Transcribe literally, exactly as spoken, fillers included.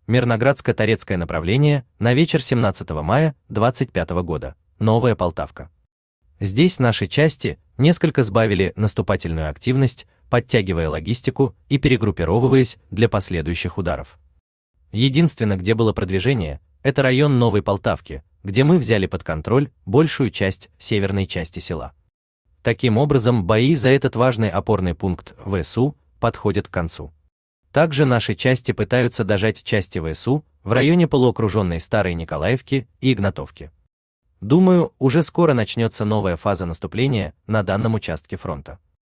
Мирноградско-Торецкое направление на вечер семнадцатого мая двадцать пятого года. Новая Полтавка. Здесь наши части несколько сбавили наступательную активность, подтягивая логистику и перегруппировываясь для последующих ударов. Единственное, где было продвижение, это район Новой Полтавки, где мы взяли под контроль большую часть северной части села. Таким образом, бои за этот важный опорный пункт ВСУ подходят к концу. Также наши части пытаются дожать части ВСУ в районе полуокруженной Старой Николаевки и Игнатовки. Думаю, уже скоро начнется новая фаза наступления на данном участке фронта.